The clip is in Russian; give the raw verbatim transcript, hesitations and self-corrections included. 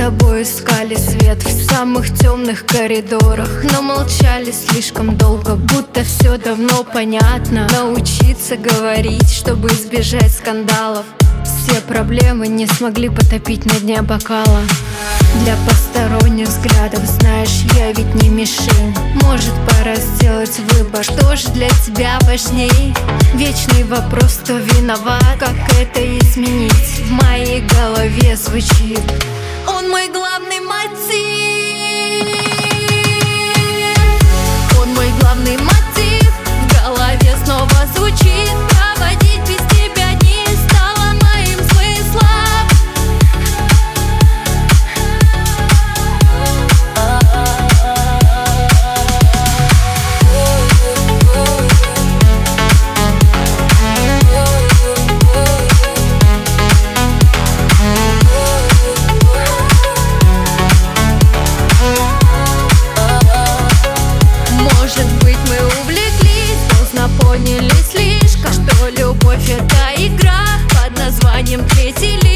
тобой искали свет в самых темных коридорах, но молчали слишком долго, будто все давно понятно. Научиться говорить, чтобы избежать скандалов. Все проблемы не смогли потопить на дне бокала. Для посторонних взглядов, знаешь, я ведь не мишень. Может, пора сделать выбор, что же для тебя важней? Вечный вопрос, кто виноват, как это изменить? В моей голове звучит: он мой главный мотив. Он мой главный мотив. В голове снова звучит: проводить без тебя дни стало моим смыслом. Поняли слишком, что любовь — это игра под названием третий лист.